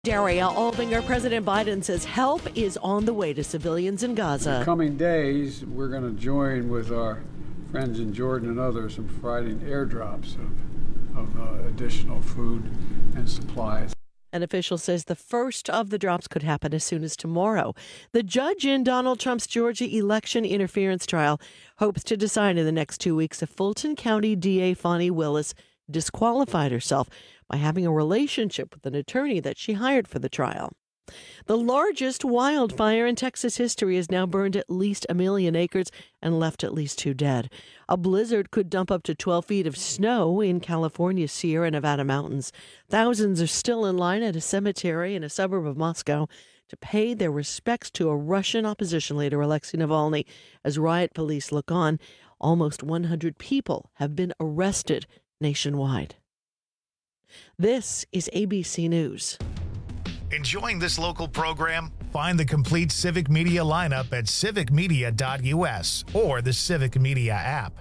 Daria Albinger, President Biden says help is on the way to civilians in Gaza. In the coming days, we're going to join with our friends in Jordan and others in providing airdrops of additional food and supplies. An official says the first of the drops could happen as soon as tomorrow. The judge in Donald Trump's Georgia election interference trial hopes to decide in the next 2 weeks if Fulton County DA Fani Willis disqualified herself by having a relationship with an attorney that she hired for the trial. The largest wildfire in Texas history has now burned at least 1 million acres and left at least 2 dead. A blizzard could dump up to 12 feet of snow in California's Sierra Nevada mountains. Thousands are still in line at a cemetery in a suburb of Moscow to pay their respects to a Russian opposition leader, Alexei Navalny. As riot police look on, almost 100 people have been arrested nationwide. This is ABC News. Enjoying this local program? Find the complete Civic Media lineup at civicmedia.us or the Civic Media app.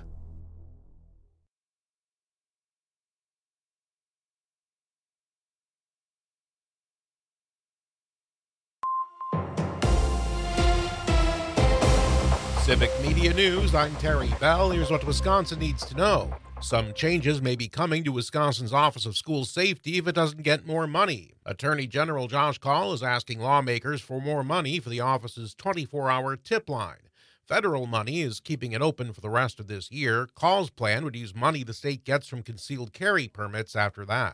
Civic Media News, I'm Terry Bell. Here's what Wisconsin needs to know. Some changes may be coming to Wisconsin's Office of School Safety if it doesn't get more money. Attorney General Josh Kaul is asking lawmakers for more money for the office's 24-hour tip line. Federal money is keeping it open for the rest of this year. Kaul's plan would use money the state gets from concealed carry permits after that.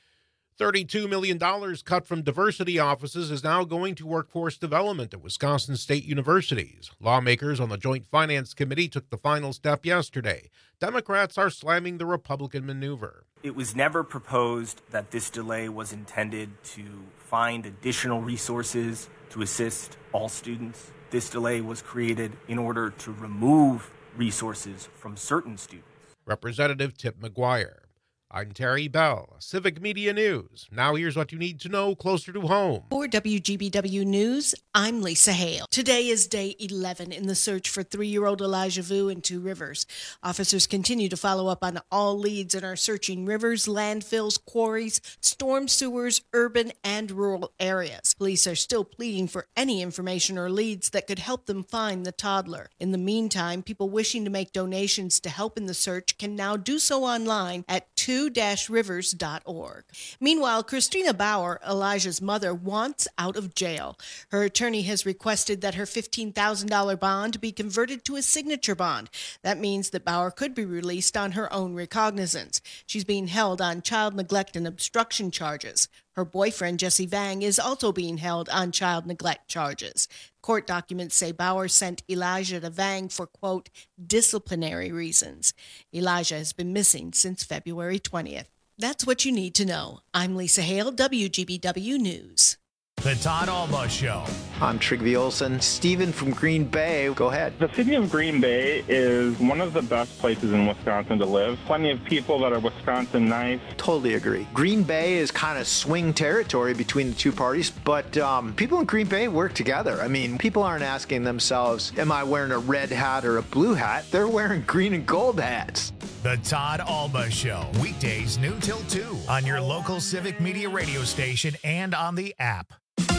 $32 million cut from diversity offices is now going to workforce development at Wisconsin State Universities. Lawmakers on the Joint Finance Committee took the final step yesterday. Democrats are slamming the Republican maneuver. It was never proposed that this delay was intended to find additional resources to assist all students. This delay was created in order to remove resources from certain students. Representative Tip McGuire. I'm Terry Bell, Civic Media News. Now here's what you need to know closer to home. For WGBW News, I'm Lisa Hale. Today is day 11 in the search for 3-year-old Elijah Vu in Two Rivers. Officers continue to follow up on all leads and are searching rivers, landfills, quarries, storm sewers, urban and rural areas. Police are still pleading for any information or leads that could help them find the toddler. In the meantime, people wishing to make donations to help in the search can now do so online at two-rivers.org. Meanwhile, Christina Bauer, Elijah's mother, wants out of jail. Her attorney has requested that her $15,000 bond be converted to a signature bond. That means that Bauer could be released on her own recognizance. She's being held on child neglect and obstruction charges. Her boyfriend, Jesse Vang, is also being held on child neglect charges. Court documents say Bauer sent Elijah to Vang for, quote, disciplinary reasons. Elijah has been missing since February 20th. That's what you need to know. I'm Lisa Hale, WGBW News. The Todd Alba Show. I'm Trygve Olsen. Steven from Green Bay. Go ahead. The city of Green Bay is one of the best places in Wisconsin to live. Plenty of people that are Wisconsin nice. Totally agree. Green Bay is kind of swing territory between the two parties, but people in Green Bay work together. I mean, people aren't asking themselves, am I wearing a red hat or a blue hat? They're wearing green and gold hats. The Todd Alba Show. Weekdays noon till 2 on your local Civic Media radio station and on the app.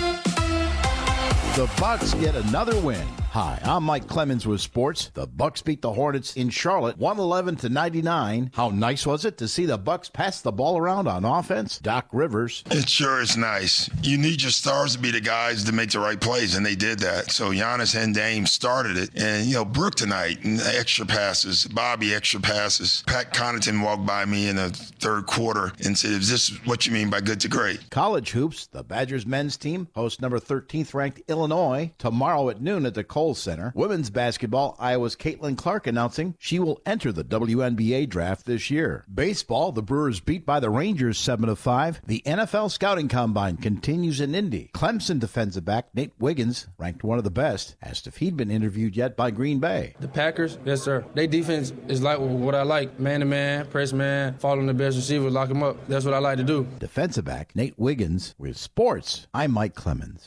The Bucks get another win. Hi, I'm Mike Clemens with sports. The Bucks beat the Hornets in Charlotte 111-99. How nice was it to see the Bucks pass the ball around on offense? Doc Rivers. It sure is nice. You need your stars to be the guys to make the right plays, and they did that. So Giannis and Dame started it. And, Brooke tonight, and extra passes. Bobby, extra passes. Pat Connaughton walked by me in the third quarter and said, is this what you mean by good to great? College hoops, the Badgers men's team hosts number 13th ranked Illinois tomorrow at noon at the Kohl Center. Women's basketball, Iowa's Caitlin Clark announcing she will enter the WNBA draft this year. Baseball, the Brewers beat by the Rangers 7-5. The NFL scouting combine continues in Indy. Clemson defensive back Nate Wiggins, ranked one of the best, asked if he'd been interviewed yet by Green Bay. The Packers, yes sir. Their defense is like what I like. Man-to-man, press man, following the best receiver, lock him up. That's what I like to do. Defensive back Nate Wiggins with sports. I'm Mike Clemens.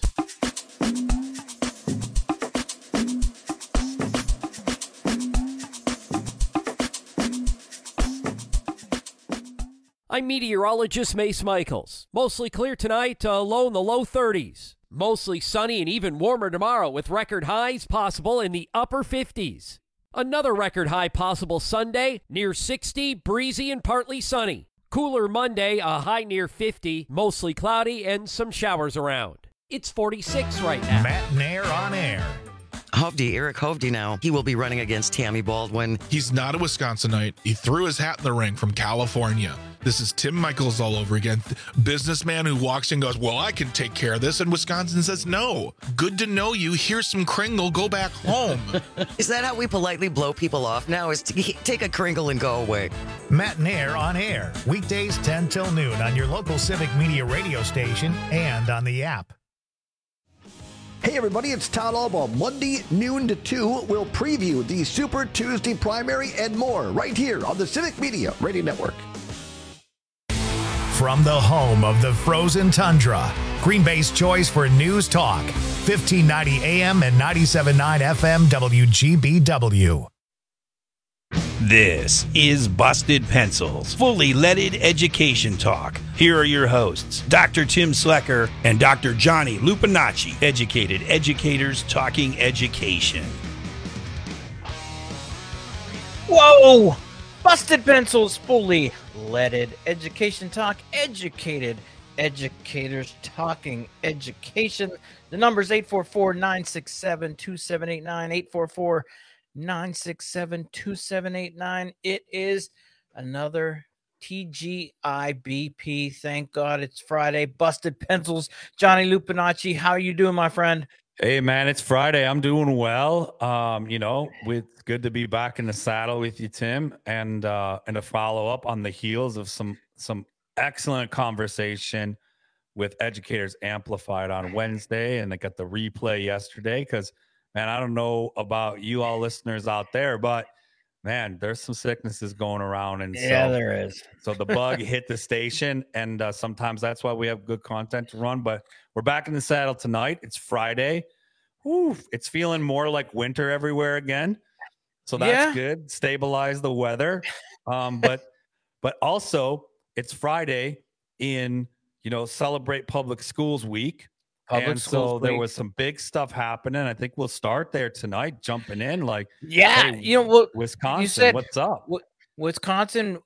I'm meteorologist Mace Michaels. Mostly clear tonight, low in the low 30s. Mostly sunny and even warmer tomorrow with record highs possible in the upper 50s. Another record high possible Sunday, near 60, breezy and partly sunny. Cooler Monday, a high near 50, mostly cloudy and some showers around. It's 46 right now. Matt Nair on air. Eric Hovde now. He will be running against Tammy Baldwin. He's not a Wisconsinite. He threw his hat in the ring from California. This is Tim Michaels all over again. Businessman who walks in and goes, well, I can take care of this. And Wisconsin says, no. Good to know you. Here's some Kringle. Go back home. Is that how we politely blow people off now? Is to take a Kringle and go away? Matt Nair on air. Weekdays 10 till noon on your local Civic Media radio station and on the app. Hey everybody, it's Todd Albaugh. Monday, noon to 2, we'll preview the Super Tuesday primary and more right here on the Civic Media Radio Network. From the home of the frozen tundra, Green Bay's choice for news talk, 1590 AM and 97.9 FM WGBW. This is Busted Pencils, fully leaded education talk. Here are your hosts, Dr. Tim Slecker and Dr. Johnny Lupinacci, educated educators talking education. Whoa! Busted Pencils, fully leaded education talk, educated educators talking education. The number's 844-967-2789, 844-967-2789. It is another TGIBP. Thank God it's Friday. Busted Pencils. Johnny Lupinacci, how are you doing, my friend? Hey, man, it's Friday. I'm doing well. It's good to be back in the saddle with you, Tim, and to follow up on the heels of some excellent conversation with Educators Amplified on Wednesday, and I got the replay yesterday because, man, I don't know about you all listeners out there, but man, there's some sicknesses going around. And yeah, there is. So the bug hit the station, and sometimes that's why we have good content to run. But we're back in the saddle tonight. It's Friday. Whew, it's feeling more like winter everywhere again. So that's good. Stabilize the weather. But also it's Friday in, Celebrate Public Schools Week. So there was some big stuff happening. I think we'll start there tonight, jumping in hey, Wisconsin, you said, what's up? Wisconsin.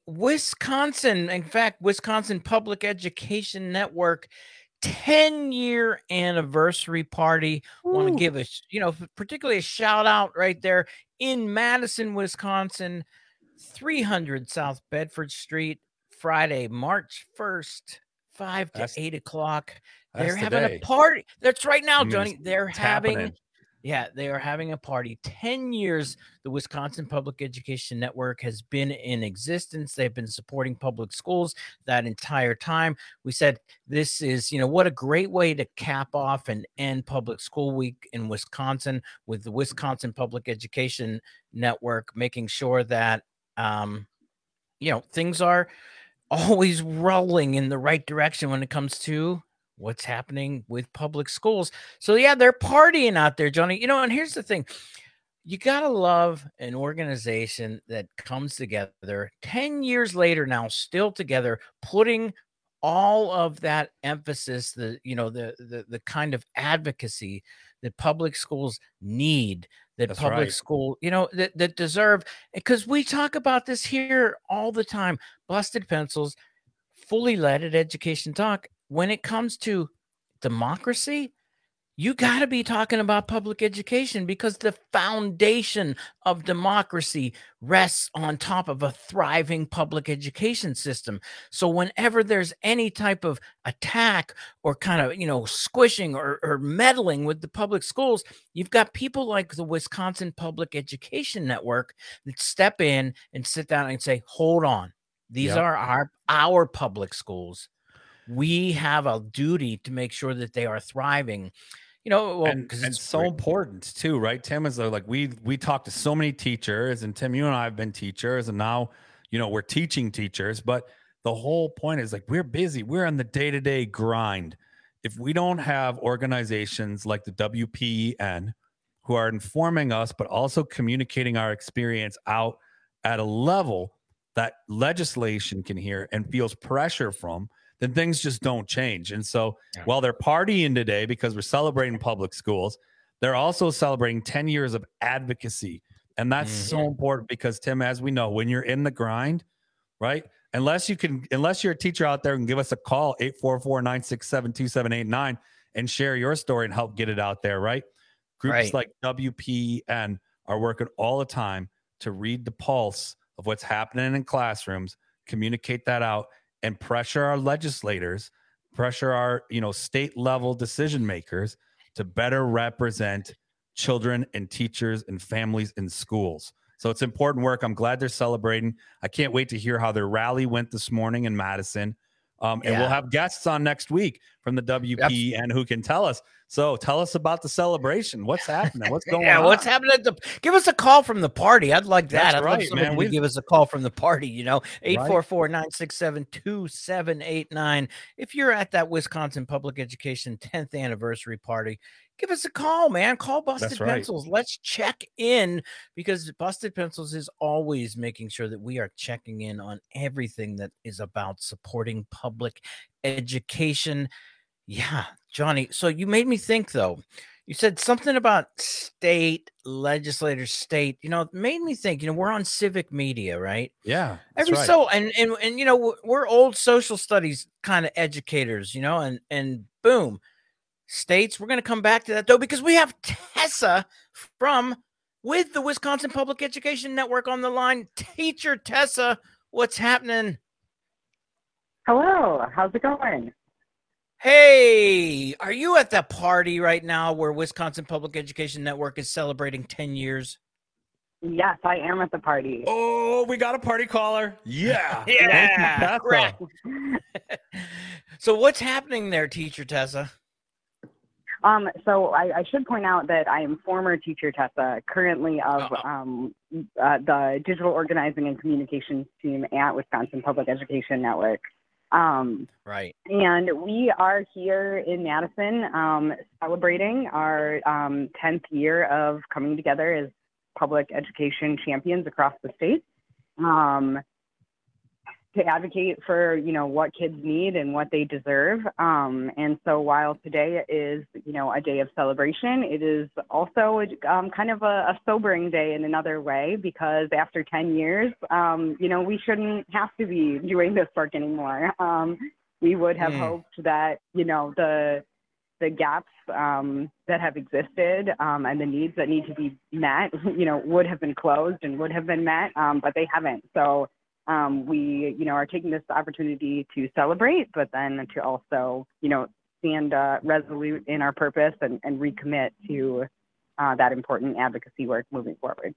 In fact, Wisconsin Public Education Network 10-year anniversary party. Want to give particularly a shout out right there in Madison, Wisconsin, 300 South Bedford Street, Friday, March 1st, 5 to 8 o'clock. They're having a party. That's right now, Johnny. They are having a party. 10 years the Wisconsin Public Education Network has been in existence. They've been supporting public schools that entire time. We said this is, what a great way to cap off and end public school week in Wisconsin with the Wisconsin Public Education Network, making sure that, things are always rolling in the right direction when it comes to what's happening with public schools. So yeah, they're partying out there, Johnny. And here's the thing. You got to love an organization that comes together 10 years later now, still together, putting all of that emphasis, the kind of advocacy that public schools need, that school, that deserve, because we talk about this here all the time. Busted Pencils, fully leaded education talk. When it comes to democracy, you got to be talking about public education, because the foundation of democracy rests on top of a thriving public education system. So whenever there's any type of attack or kind of, squishing or meddling with the public schools, you've got people like the Wisconsin Public Education Network that step in and sit down and say, hold on, these are our public schools. We have a duty to make sure that they are thriving, because it's so important too, right, Tim? Is like we talk to so many teachers, and Tim, you and I have been teachers, and now, we're teaching teachers, but the whole point is we're busy. We're on the day-to-day grind. If we don't have organizations like the WPEN who are informing us, but also communicating our experience out at a level that legislation can hear and feels pressure from, then things just don't change. And so while they're partying today because we're celebrating public schools, they're also celebrating 10 years of advocacy. And that's so important because, Tim, as we know, when you're in the grind, right? Unless you're a teacher out there and give us a call, 844-967-2789, and share your story and help get it out there, right? Groups like WPN are working all the time to read the pulse of what's happening in classrooms, communicate that out, and pressure our legislators, pressure our, state level decision makers to better represent children and teachers and families in schools. So it's important work. I'm glad they're celebrating. I can't wait to hear how their rally went this morning in Madison. And we'll have guests on next week from the WPN who can tell us. So tell us about the celebration. What's happening? What's going on? What's happening give us a call from the party. I'd like that. That's I'd love somebody to give us a call from the party, 844-967-2789. If you're at that Wisconsin Public Education 10th anniversary party, give us a call, man. Call Busted Pencils. Let's check in, because Busted Pencils is always making sure that we are checking in on everything that is about supporting public education. Yeah, Johnny. So you made me think, though. You said something about state legislators, it made me think, we're on civic media, right? Yeah. And we're old social studies kind of educators, and boom. States, we're going to come back to that, though, because we have Tessa with the Wisconsin Public Education Network on the line. Teacher Tessa, what's happening? Hello, how's it going? Hey, are you at the party right now where Wisconsin Public Education Network is celebrating 10 years? Yes, I am at the party. Oh, we got a party caller. Yeah. Yeah. Correct. So what's happening there, Teacher Tessa? So I should point out that I am former Teacher Tessa, currently of the digital organizing and communications team at Wisconsin Public Education Network. Right. And we are here in Madison celebrating our 10th year of coming together as public education champions across the state. To advocate for, what kids need and what they deserve. And so while today is, a day of celebration, it is also kind of a sobering day in another way, because after 10 years, we shouldn't have to be doing this work anymore. We would have hoped that, the gaps that have existed and the needs that need to be met, would have been closed and would have been met, but they haven't. So we, are taking this opportunity to celebrate, but then to also, stand resolute in our purpose and recommit to that important advocacy work moving forward.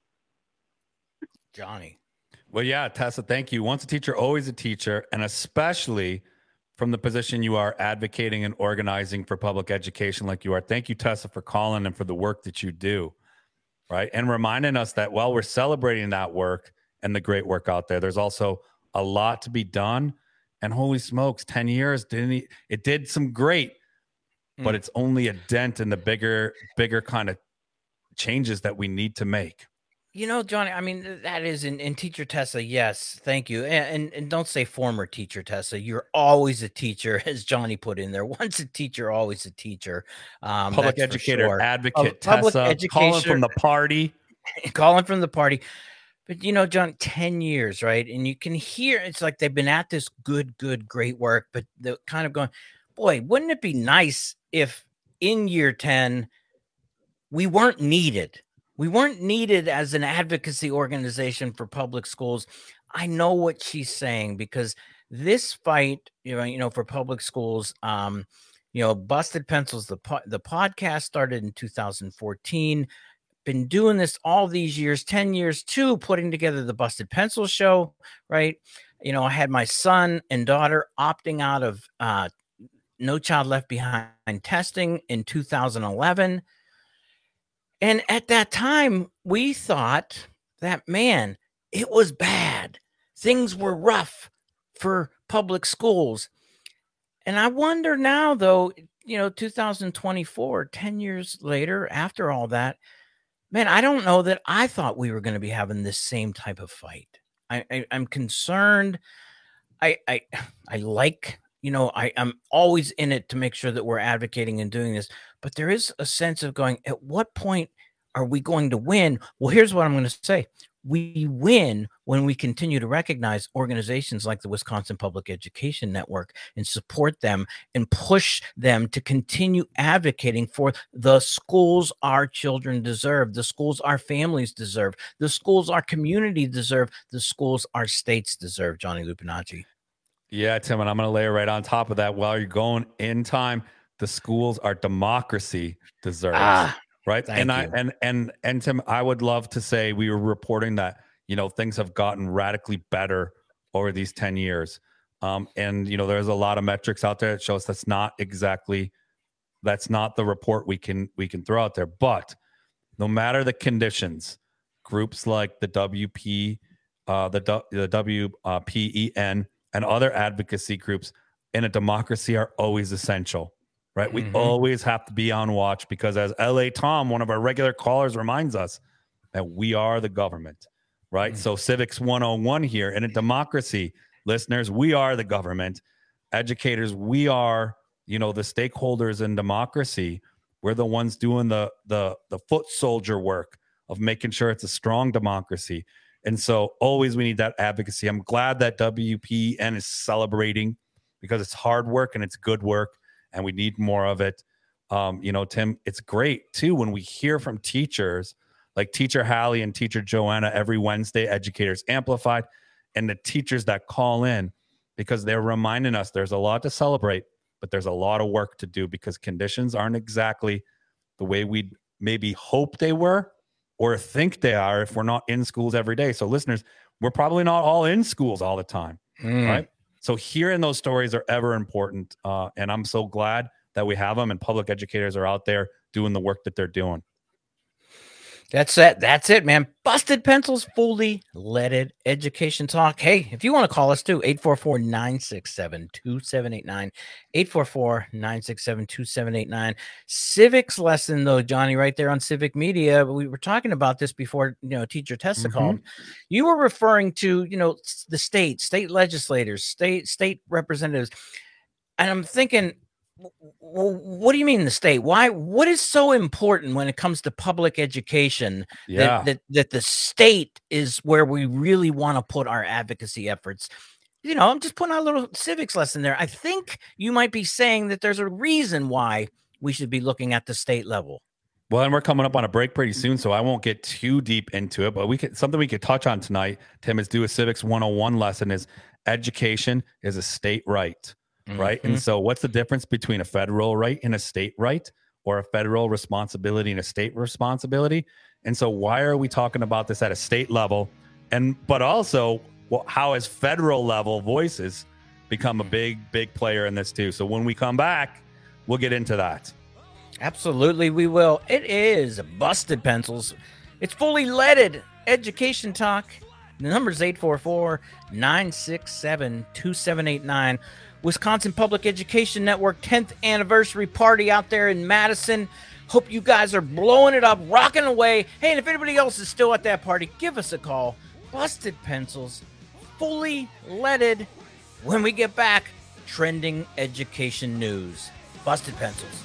Johnny. Well, yeah, Tessa, thank you. Once a teacher, always a teacher, and especially from the position you are advocating and organizing for public education like you are. Thank you, Tessa, for calling and for the work that you do, right? And reminding us that while we're celebrating that work and the great work out there, there's also a lot to be done. And holy smokes, 10 years, it did some great, but it's only a dent in the bigger kind of changes that we need to make. Johnny, I mean, that is in Teacher Tessa. Yes. Thank you. And don't say former Teacher Tessa. You're always a teacher, as Johnny put in there. Once a teacher, always a teacher. Public educator, advocate, Tessa, calling from the party. Calling from the party. But, John, 10 years, right? And you can hear it's like they've been at this great work, but they're kind of going, boy, wouldn't it be nice if in year 10 we weren't needed? We weren't needed as an advocacy organization for public schools. I know what she's saying, because this fight, for public schools, Busted Pencils, the podcast started in 2014. Been doing this all these years, 10 years too, putting together the Busted Pencil show, right? I had my son and daughter opting out of No Child Left Behind testing in 2011. And at that time, we thought that, man, it was bad. Things were rough for public schools. And I wonder now, though, 2024, 10 years later, after all that, man, I don't know that I thought we were going to be having this same type of fight. I'm concerned. I like, I'm always in it to make sure that we're advocating and doing this, but there is a sense of going, at what point are we going to win? Well, here's what I'm going to say. We win when we continue to recognize organizations like the Wisconsin Public Education Network and support them and push them to continue advocating for the schools our children deserve, the schools our families deserve, the schools our community deserve, the schools our states deserve, Johnny Lupinacci. Yeah, Tim, and I'm going to layer right on top of that. While you're going in time, the schools our democracy deserves. Right. And Tim, I would love to say we were reporting that, things have gotten radically better over these 10 years. And there's a lot of metrics out there that shows that's not the report we can throw out there. But no matter the conditions, groups like the WP, the WPEN and other advocacy groups in a democracy are always essential. Right. We always have to be on watch because as LA Tom, one of our regular callers, reminds us that we are the government. Right. So Civics 101 here in a democracy, listeners, we are the government. Educators, we are, the stakeholders in democracy. We're the ones doing the foot soldier work of making sure it's a strong democracy. And so always we need that advocacy. I'm glad that WPN is celebrating because it's hard work and it's good work. And we need more of it. Tim, it's great, too, when we hear from teachers like Teacher Hallie and Teacher Joanna every Wednesday, Educators Amplified, and the teachers that call in because they're reminding us there's a lot to celebrate, but there's a lot of work to do because conditions aren't exactly the way we maybe hope they were or think they are if we're not in schools every day. So, listeners, we're probably not all in schools all the time, right? So hearing those stories are ever important, and I'm so glad that we have them and public educators are out there doing the work that they're doing. That's it. That's it, man. Busted Pencils, fully leaded education talk. Hey, if you want to call us too, 844-967-2789, 844-967-2789. Civics lesson though, Johnny, right there on Civic Media. We were talking about this before, Teacher Tessa called. You were referring to, the state legislators, state representatives. And I'm thinking, well, what do you mean the state? Why? What is so important when it comes to public education that the state is where we really want to put our advocacy efforts? I'm just putting out a little civics lesson there. I think you might be saying that there's a reason why we should be looking at the state level. Well, and we're coming up on a break pretty soon, so I won't get too deep into it. But something we could touch on tonight, Tim, is do a Civics 101 lesson. Is education is a state right. Right. And so what's the difference between a federal right and a state right, or a federal responsibility and a state responsibility? And so why are we talking about this at a state level? But also, how has federal level voices become a big player in this too? So when we come back, we'll get into that. Absolutely, we will. It is Busted Pencils. It's fully leaded education talk. The number is 844-967-2789. Wisconsin Public Education Network 10th anniversary party out there in Madison. Hope you guys are blowing it up, rocking away. Hey, and if anybody else is still at that party, give us a call. Busted Pencils, fully leaded. When we get back, trending education news. Busted Pencils.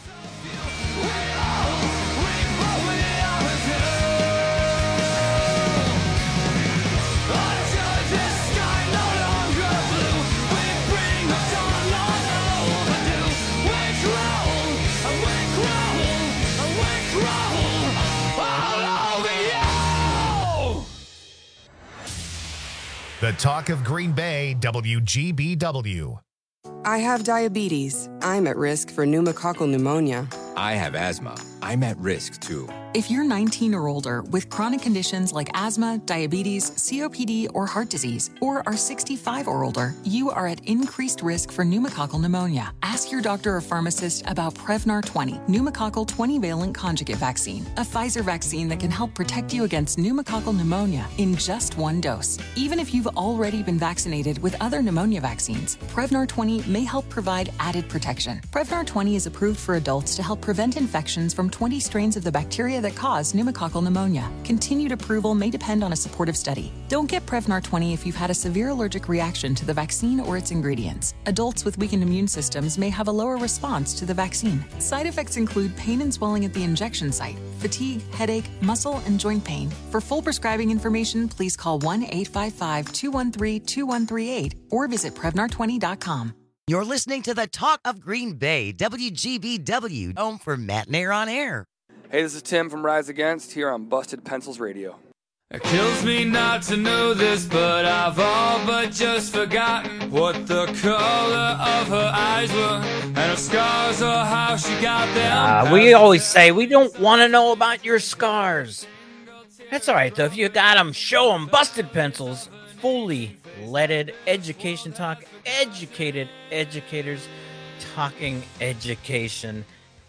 The talk of Green Bay, WGBW. I have diabetes. I'm at risk for pneumococcal pneumonia. I have asthma. I'm at risk too. If you're 19 or older with chronic conditions like asthma, diabetes, COPD, or heart disease, or are 65 or older, you are at increased risk for pneumococcal pneumonia. Ask your doctor or pharmacist about Prevnar 20, pneumococcal 20-valent conjugate vaccine, a Pfizer vaccine that can help protect you against pneumococcal pneumonia in just one dose. Even if you've already been vaccinated with other pneumonia vaccines, Prevnar 20 may help provide added protection. Prevnar 20 is approved for adults to help prevent infections from 20 strains of the bacteria that that cause pneumococcal pneumonia. Continued approval may depend on a supportive study. Don't get Prevnar 20 if you've had a severe allergic reaction to the vaccine or its ingredients. Adults with weakened immune systems may have a lower response to the vaccine. Side effects include pain and swelling at the injection site, fatigue, headache, muscle, and joint pain. For full prescribing information, please call 1-855-213-2138 or visit Prevnar20.com. You're listening to the Talk of Green Bay, WGBW, home for Matt Nair on Air. Hey, this is Tim from Rise Against here on Busted Pencils Radio. It kills me not to know this, but I've all but just forgotten what the color of her eyes were and her scars or how she got them. We always say we don't want to know about your scars. That's all right, though. If you got them, show them. Busted Pencils, fully leaded education talk, educated educators talking education.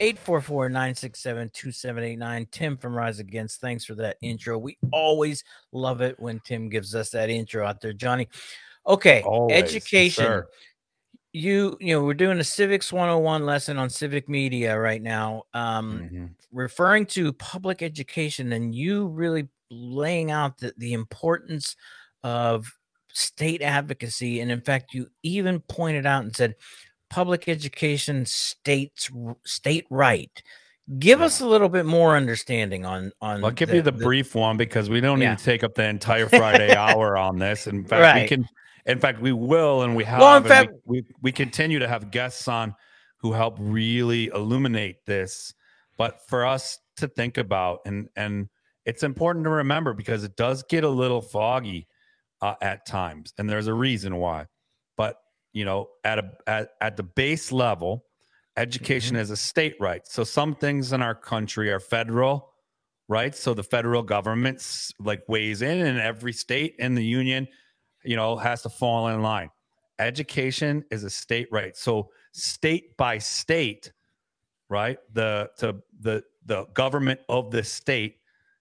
844-967-2789. Tim from Rise Against. Thanks for that intro. We always love it when Tim gives us that intro out there, Johnny. Okay, always, education. Sir. You know, we're doing a Civics 101 lesson on civic media right now, referring to public education, and you really laying out the importance of state advocacy. And in fact, you even pointed out and said, public education state right. Give us a little bit more understanding on I'll give you the brief one because we don't need to take up the entire Friday hour on this. In fact, we will, and we have. Well, in fact, we continue to have guests on who help really illuminate this. But for us to think about, and it's important to remember because it does get a little foggy at times, and there's a reason why. But you know, at the base level, education is a state right. So some things in our country are federal, right? So the federal government weighs in, and every state in the union, you know, has to fall in line. Education is a state right. So state by state, right? The government of the state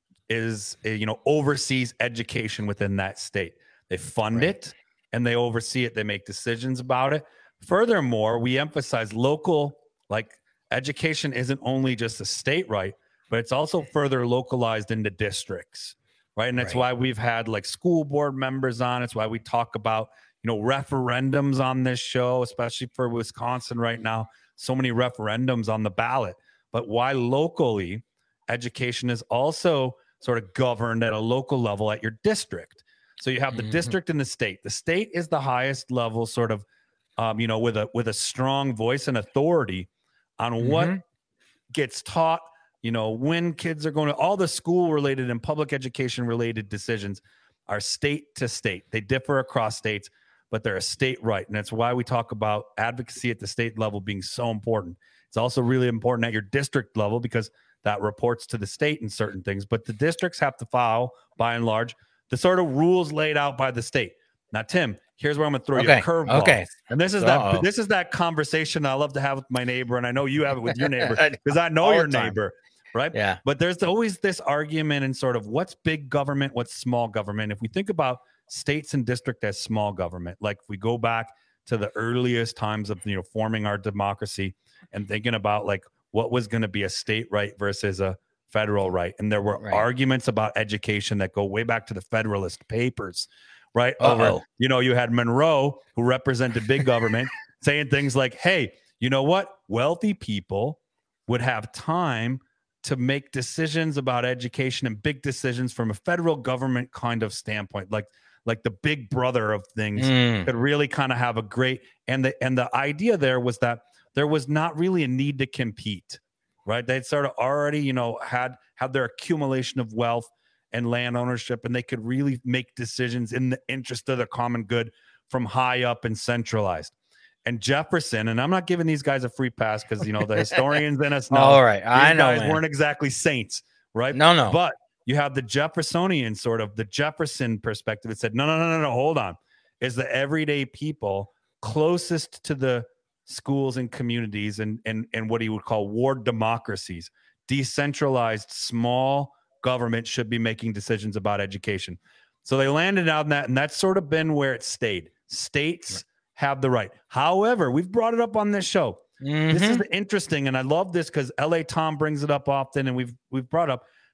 is, you know, oversees education within that state. They fund it. And they oversee it. They make decisions about it. Furthermore, we emphasize local, education isn't only just a state right, but it's also further localized into districts, right? And that's why we've had school board members on. It's why we talk about, you know, referendums on this show, especially for Wisconsin right now. So many referendums on the ballot. But why locally, education is also sort of governed at a local level at your district. So you have the district and the state. The state is the highest level, sort of, you know, with a strong voice and authority on what gets taught. You know, when kids are going to all the school-related and public education-related decisions are state to state. They differ across states, but they're a state right, and that's why we talk about advocacy at the state level being so important. It's also really important at your district level because that reports to the state in certain things. But the districts have to follow, by and large, the sort of rules laid out by the state. Now, Tim, here's where I'm going to throw you a curveball. Okay. And this is that conversation I love to have with my neighbor, and I know you have it with your neighbor because I know your neighbor, right? Yeah. But there's always this argument in sort of what's big government, what's small government. If we think about states and district as small government, like if we go back to the earliest times of, you know, forming our democracy and thinking about what was going to be a state right versus a federal right. And there were arguments about education that go way back to the Federalist Papers, right? Over, you know, you had Monroe, who represented big government, saying things like, hey, you know what? Wealthy people would have time to make decisions about education and big decisions from a federal government kind of standpoint, like the big brother of things could really kind of have a great, and the idea there was that there was not really a need to compete. Right, they'd sort of already, you know, had their accumulation of wealth and land ownership, and they could really make decisions in the interest of the common good from high up and centralized. And Jefferson, and I'm not giving these guys a free pass because, you know, the historians in us know. All right, I know, guys weren't exactly saints, right? No. But you have the Jeffersonian sort of the Jefferson perspective. It said, no, hold on. Is the everyday people closest to the schools and communities and what he would call ward democracies, decentralized small government should be making decisions about education. So they landed on that, and that's sort of been where it stayed. States have the right. However, we've brought it up on this show. This is interesting, and I love this because LA Tom brings it up often, and we've brought up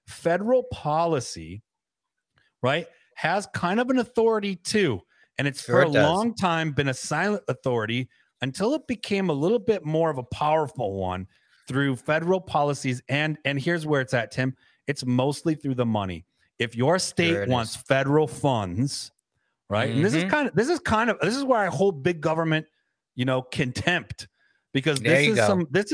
federal policy, right, has kind of an authority too. And it's for a long time been a silent authority until it became a little bit more of a powerful one through federal policies. And here's where it's at, Tim. It's mostly through the money. If your state wants federal funds, right? And this is where I hold big government, contempt, because this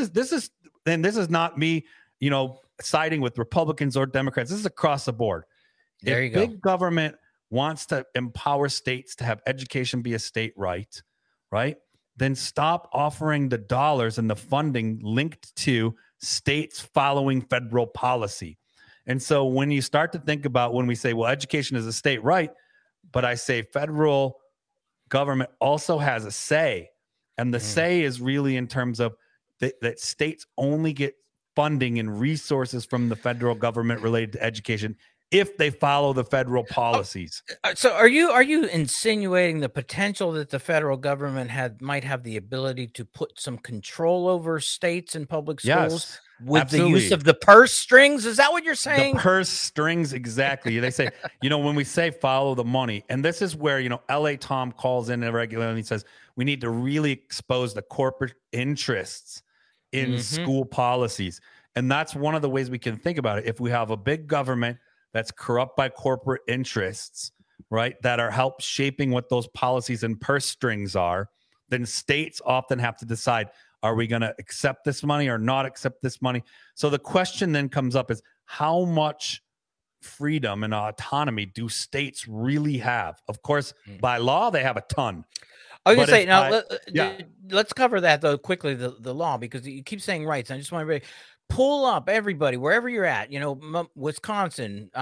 is not me, siding with Republicans or Democrats. This is across the board. If big government wants to empower states to have education be a state right, then stop offering the dollars and the funding linked to states following federal policy. And so when you start to think about, when we say, well, education is a state right, but I say federal government also has a say, and the say is really in terms of that states only get funding and resources from the federal government related to education if they follow the federal policies. So are you insinuating the potential that the federal government might have the ability to put some control over states and public schools with the use of the purse strings? Is that what you're saying? The purse strings, exactly. They say, when we say follow the money, and this is where, L.A. Tom calls in regularly and he says, we need to really expose the corporate interests in school policies. And that's one of the ways we can think about it. If we have a big government that's corrupt by corporate interests, right, that are help shaping what those policies and purse strings are, then states often have to decide, are we going to accept this money or not accept this money? So the question then comes up is, how much freedom and autonomy do states really have? Of course, by law, they have a ton. I was going to say, let's cover that, though, quickly, the law, because you keep saying rights. I just want to pull up everybody, wherever you're at, Wisconsin,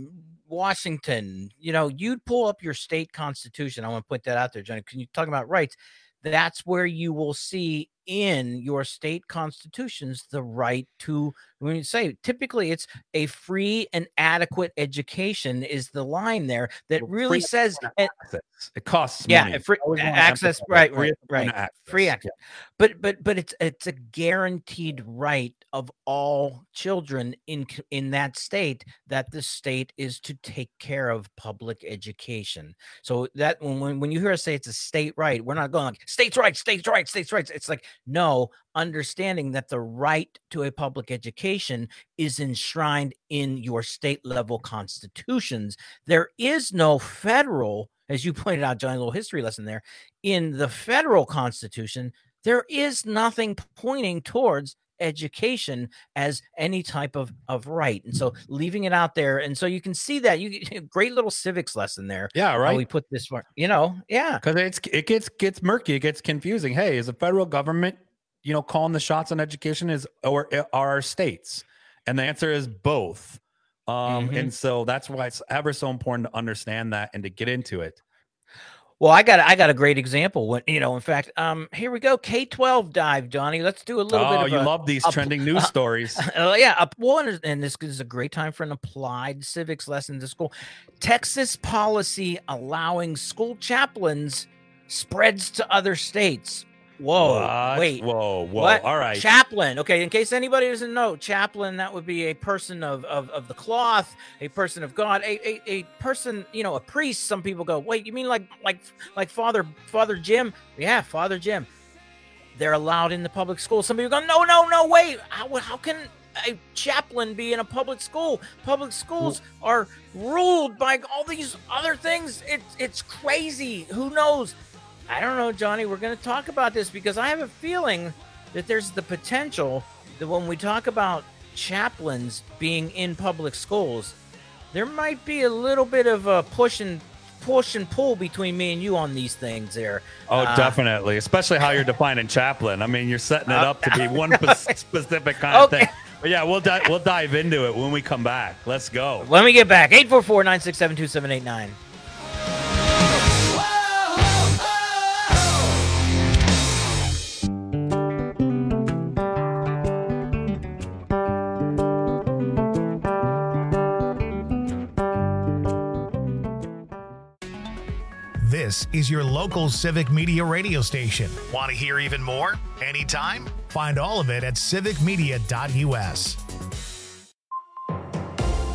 Washington, you'd pull up your state constitution. I want to put that out there, Johnny. Can you talk about rights? That's where you will see in your state constitutions the right to, when you say, typically it's a free and adequate education is the line there that really says it costs money. Free access, right. Free access. But it's a guaranteed right of all children in that state, that the state is to take care of public education. So that when you hear us say it's a state right, we're not going like states' rights. It's like, no, understanding that the right to a public education is enshrined in your state level constitutions. There is no federal, as you pointed out, John, a little history lesson there. In the federal constitution, there is nothing pointing towards education as any type of right. And so leaving it out there. And so you can see that great little civics lesson there. Yeah. Right. How we put this one, Cause it gets murky. It gets confusing. Hey, is the federal government, calling the shots on education or are our states? And the answer is both. And so that's why it's ever so important to understand that and to get into it. Well, I got a great example. When in fact, here we go. K-12 dive, Johnny. Let's do a little bit. Oh, you love these trending news stories. And this is a great time for an applied civics lesson to school. Texas policy allowing school chaplains spreads to other states. Whoa! Wait! Whoa! What? All right. Chaplain. Okay, in case anybody doesn't know, chaplain, that would be a person of the cloth, a person of God, a person, a priest. Some people go, wait, you mean like Father Jim? Yeah, Father Jim. They're allowed in the public school. Some people go, no, wait. How can a chaplain be in a public school? Public schools are ruled by all these other things. It's crazy. Who knows? I don't know, Johnny. We're going to talk about this because I have a feeling that there's the potential that when we talk about chaplains being in public schools, there might be a little bit of a push and pull between me and you on these things there. Oh, definitely. Especially how you're defining chaplain. I mean, you're setting it up to be one specific kind of thing. But yeah, we'll dive into it when we come back. Let's go. When we get back, 844-967-2789. This is your local civic media radio station. Want to hear even more? Anytime? Find all of it at civicmedia.us.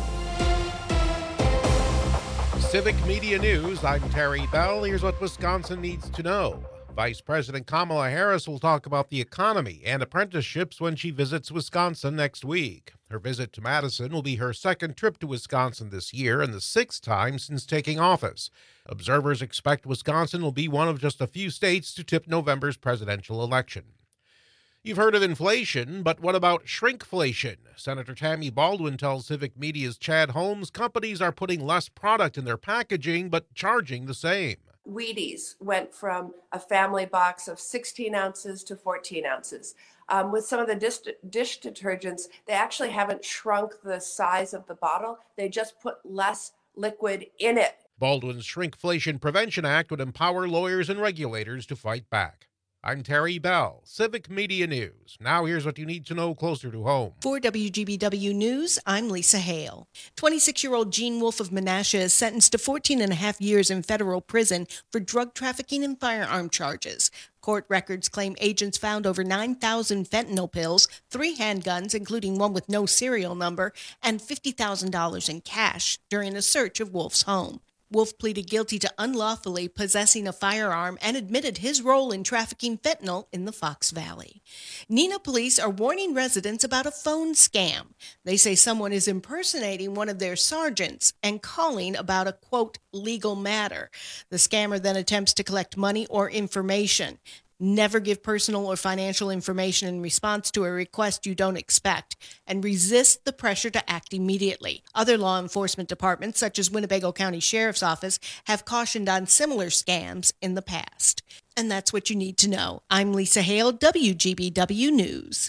Civic Media News, I'm Terry Bell. Here's what Wisconsin needs to know. Vice President Kamala Harris will talk about the economy and apprenticeships when she visits Wisconsin next week. Her visit to Madison will be her second trip to Wisconsin this year and the sixth time since taking office. Observers expect Wisconsin will be one of just a few states to tip November's presidential election. You've heard of inflation, but what about shrinkflation? Senator Tammy Baldwin tells Civic Media's Chad Holmes companies are putting less product in their packaging, but charging the same. Wheaties went from a family box of 16 ounces to 14 ounces. With some of the dish detergents, they actually haven't shrunk the size of the bottle. They just put less liquid in it. Baldwin's Shrinkflation Prevention Act would empower lawyers and regulators to fight back. I'm Terry Bell, Civic Media News. Now here's what you need to know closer to home. For WGBW News, I'm Lisa Hale. 26-year-old Gene Wolfe of Menasha is sentenced to 14 and a half years in federal prison for drug trafficking and firearm charges. Court records claim agents found over 9,000 fentanyl pills, 3 handguns, including one with no serial number, and $50,000 in cash during a search of Wolfe's home. Wolfe pleaded guilty to unlawfully possessing a firearm and admitted his role in trafficking fentanyl in the Fox Valley. Neenah police are warning residents about a phone scam. They say someone is impersonating one of their sergeants and calling about a, quote, legal matter. The scammer then attempts to collect money or information. Never give personal or financial information in response to a request you don't expect, and resist the pressure to act immediately. Other law enforcement departments, such as Winnebago County Sheriff's Office, have cautioned on similar scams in the past. And that's what you need to know. I'm Lisa Hale, WGBW News.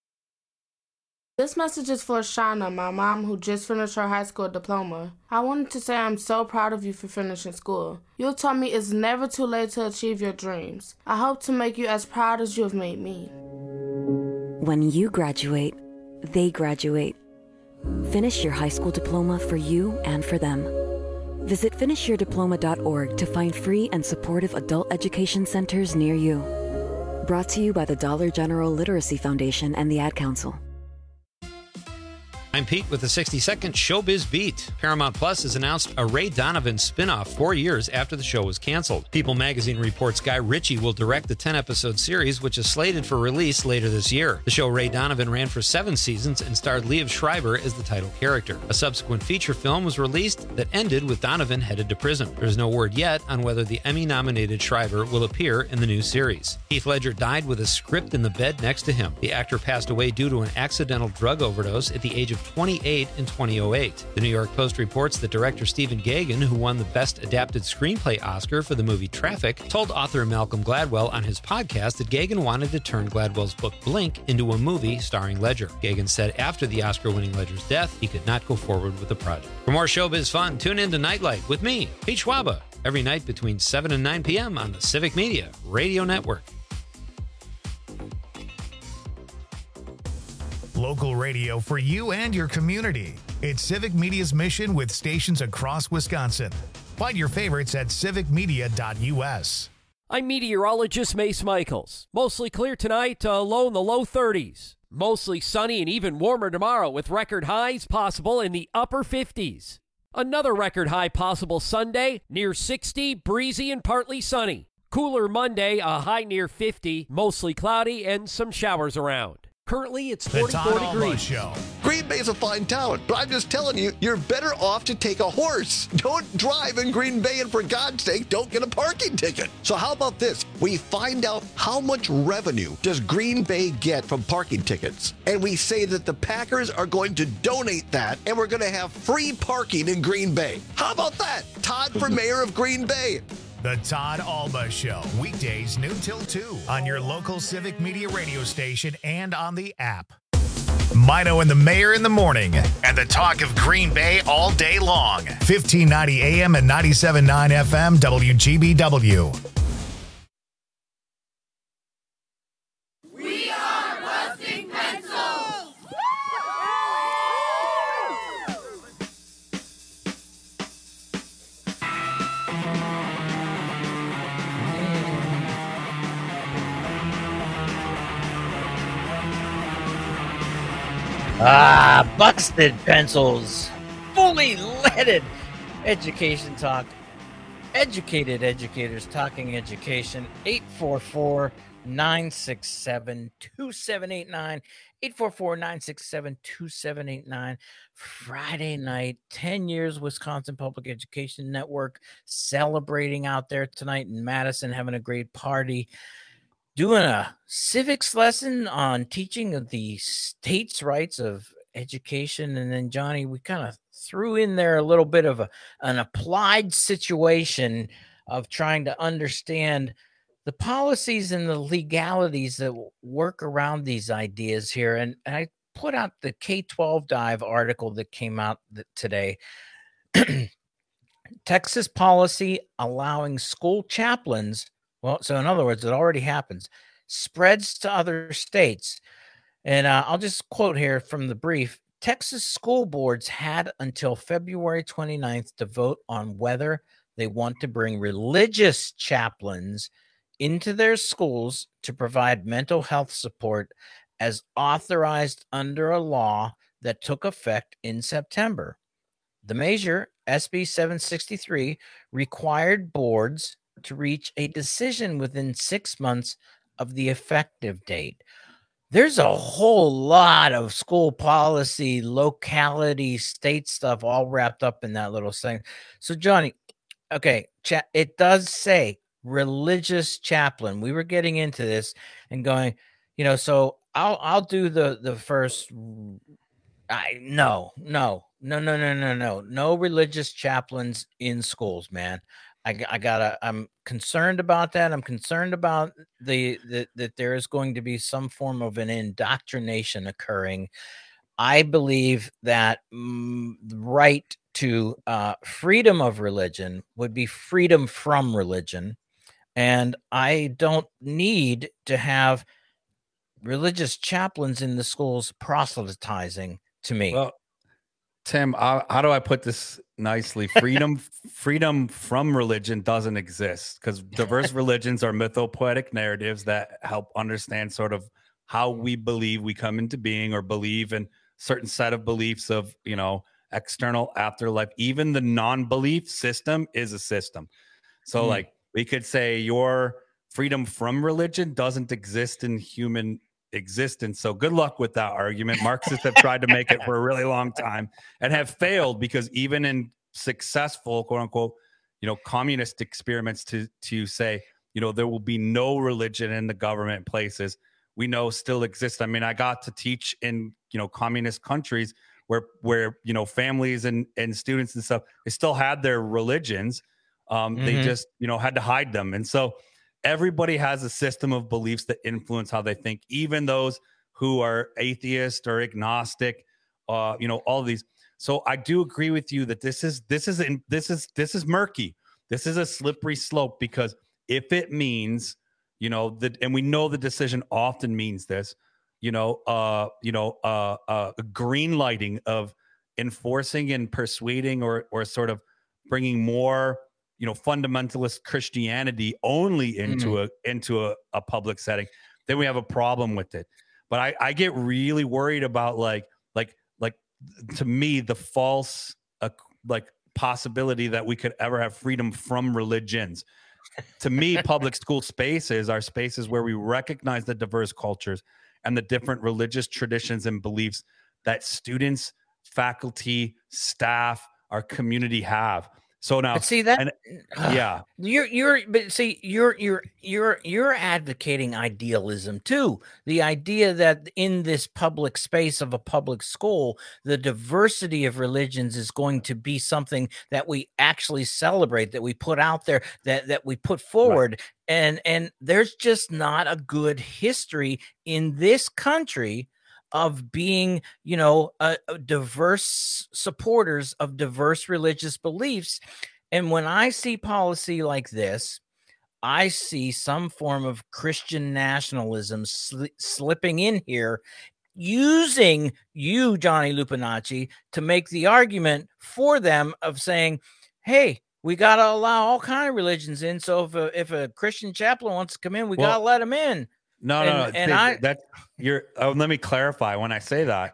This message is for Shauna, my mom, who just finished her high school diploma. I wanted to say I'm so proud of you for finishing school. You told me it's never too late to achieve your dreams. I hope to make you as proud as you have made me. When you graduate, they graduate. Finish your high school diploma for you and for them. Visit finishyourdiploma.org to find free and supportive adult education centers near you. Brought to you by the Dollar General Literacy Foundation and the Ad Council. I'm Pete with the 60-second Showbiz Beat. Paramount Plus has announced a Ray Donovan spinoff 4 years after the show was canceled. People magazine reports Guy Ritchie will direct the 10-episode series, which is slated for release later this year. The show Ray Donovan ran for 7 seasons and starred Liev Schreiber as the title character. A subsequent feature film was released that ended with Donovan headed to prison. There's no word yet on whether the Emmy-nominated Schreiber will appear in the new series. Heath Ledger died with a script in the bed next to him. The actor passed away due to an accidental drug overdose at the age of 28 in 2008. The New York Post reports that director Stephen Gaghan, who won the Best Adapted Screenplay Oscar for the movie Traffic, told author Malcolm Gladwell on his podcast that Gaghan wanted to turn Gladwell's book Blink into a movie starring Ledger. Gaghan said after the Oscar-winning Ledger's death, he could not go forward with the project. For more showbiz fun, tune in to Nightlight with me, Pete Schwaba, every night between 7 and 9 p.m. on the Civic Media Radio Network. Local radio for you and your community. It's Civic Media's mission with stations across Wisconsin. Find your favorites at civicmedia.us. I'm meteorologist Mace Michaels. Mostly clear tonight, low in the low 30s. Mostly sunny and even warmer tomorrow with record highs possible in the upper 50s. Another record high possible Sunday, near 60, breezy and partly sunny. Cooler Monday, a high near 50, mostly cloudy and some showers around. Currently, it's 44 degrees. Show. Green Bay's a fine town, but I'm just telling you, you're better off to take a horse. Don't drive in Green Bay, and for God's sake, don't get a parking ticket. So how about this? We find out how much revenue does Green Bay get from parking tickets, and we say that the Packers are going to donate that, and we're going to have free parking in Green Bay. How about that? Todd for mayor of Green Bay. The Todd Alba Show, weekdays noon till 2 on your local Civic Media radio station and on the app. Mino and the Mayor in the morning, and the talk of Green Bay all day long. 1590 AM and 97.9 FM WGBW. We are busting pencils! Busted pencils, fully leaded. Education Talk. Educated educators talking education. 844-967-2789. 844-967-2789. Friday night, 10 years Wisconsin Public Education Network celebrating out there tonight in Madison, having a great party. Doing a civics lesson on teaching of the states' rights of education. And then, Johnny, we kind of threw in there a little bit of an applied situation of trying to understand the policies and the legalities that work around these ideas here. And I put out the K-12 Dive article that came out today. Texas policy allowing school chaplains, well, so in other words, it already happens, spreads to other states. And I'll just quote here from the brief. Texas school boards had until February 29th to vote on whether they want to bring religious chaplains into their schools to provide mental health support as authorized under a law that took effect in September. The measure, SB 763, required boards to reach a decision within 6 months of the effective date. There's a whole lot of school policy, locality, state stuff all wrapped up in that little thing. So, Johnny, okay, it does say religious chaplain. We were getting into this and going, so I'll do the first. No religious chaplains in schools, man. I'm concerned about that. I'm concerned about that there is going to be some form of an indoctrination occurring. I believe that the right to freedom of religion would be freedom from religion. And I don't need to have religious chaplains in the schools proselytizing to me. Well, Tim, how do I put this nicely? Freedom from religion doesn't exist because diverse religions are mythopoetic narratives that help understand sort of how we believe we come into being or believe in certain set of beliefs of, external afterlife. Even the non-belief system is a system. So like we could say your freedom from religion doesn't exist in human existence. So good luck with that argument. Marxists have tried to make it for a really long time and have failed because even in successful, quote unquote, communist experiments to say, there will be no religion in the government places we know still exist. I mean, I got to teach in, communist countries where families and students and stuff, they still had their religions. They just, had to hide them. And so everybody has a system of beliefs that influence how they think, even those who are atheist or agnostic, all of these. So I do agree with you that this is murky. This is a slippery slope because if it means, and we know the decision often means this, green lighting of enforcing and persuading or sort of bringing more fundamentalist Christianity only into a public setting, then we have a problem with it. But I get really worried about like to me the false possibility that we could ever have freedom from religions. To me, public school spaces are spaces where we recognize the diverse cultures and the different religious traditions and beliefs that students, faculty, staff, our community have. So now, but see that, yeah, you're advocating idealism too. The idea that in this public space of a public school, the diversity of religions is going to be something that we actually celebrate, that we put out there, that we put forward, right. And there's just not a good history in this country of being, diverse supporters of diverse religious beliefs. And when I see policy like this, I see some form of Christian nationalism slipping in here, using you, Johnny Lupinacci, to make the argument for them of saying, hey, we got to allow all kinds of religions in. So if a Christian chaplain wants to come in, we got to let him in. No. Let me clarify. When I say that,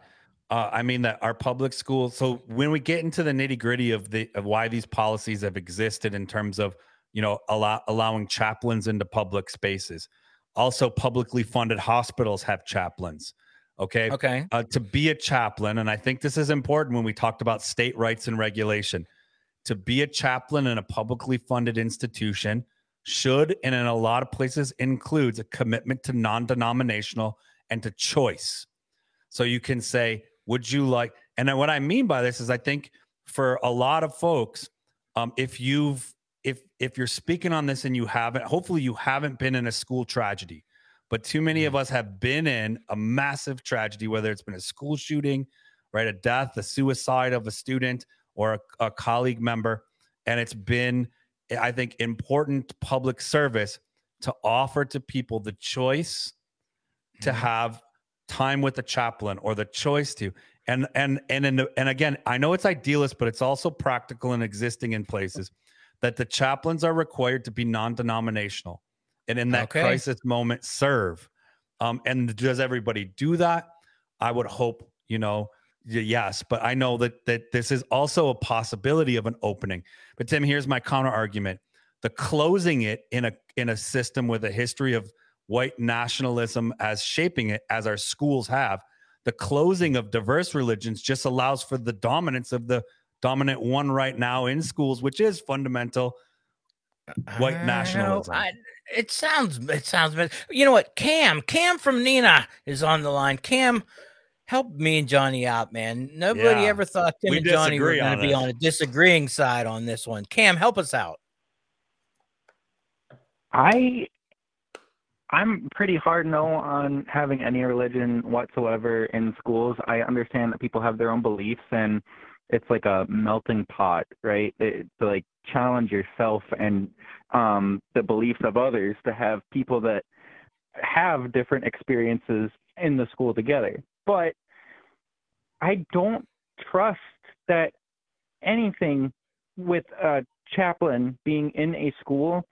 I mean that our public schools. So when we get into the nitty gritty of why these policies have existed in terms of, allowing chaplains into public spaces, also publicly funded hospitals have chaplains. Okay. To be a chaplain, and I think this is important when we talked about state rights and regulation, to be a chaplain in a publicly funded institution should, and in a lot of places includes, a commitment to non-denominational and to choice. So you can say, would you like, and then what I mean by this is I think for a lot of folks, if you're speaking on this and hopefully you haven't been in a school tragedy, but too many of us have been in a massive tragedy, whether it's been a school shooting, right, a death, a suicide of a student or a colleague member. And it's been, I think, important public service to offer to people the choice to have time with a chaplain, or the choice to, and again, I know it's idealist, but it's also practical and existing in places that the chaplains are required to be non-denominational, and in that crisis moment serve. And does everybody do that? I would hope, yes, but I know that this is also a possibility of an opening. But Tim, here's my counter argument: the closing it in a system with a history of white nationalism as shaping it, as our schools have, the closing of diverse religions just allows for the dominance of the dominant one right now in schools, which is fundamental white nationalism. It sounds. You know what? Cam from Neenah is on the line. Cam, help me and Johnny out, man. Nobody ever thought Tim and Johnny were going to be on a disagreeing side on this one. Cam, help us out. I'm pretty hard no on having any religion whatsoever in schools. I understand that people have their own beliefs, and it's like a melting pot, right? To like challenge yourself and the beliefs of others, to have people that have different experiences in the school together. But I don't trust that anything with a chaplain being in a school,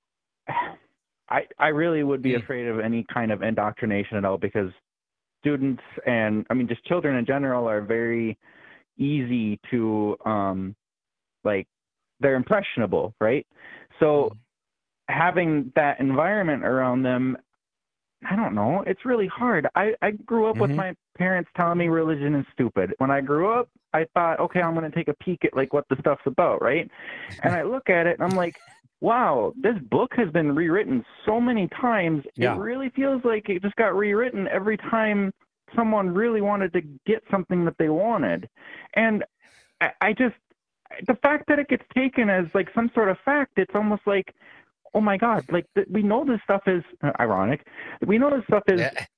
I really would be afraid of any kind of indoctrination at all, because students and just children in general are very easy to they're impressionable, right? So having that environment around them, I don't know, it's really hard. I grew up with my parents telling me religion is stupid. When I grew up, I thought, okay, I'm going to take a peek at what the stuff's about, right? And I look at it and I'm like, wow, this book has been rewritten so many times. Yeah. It really feels like it just got rewritten every time someone really wanted to get something that they wanted. And I just, the fact that it gets taken as some sort of fact, it's almost like, oh my God, we know this stuff is ironic. We know this stuff is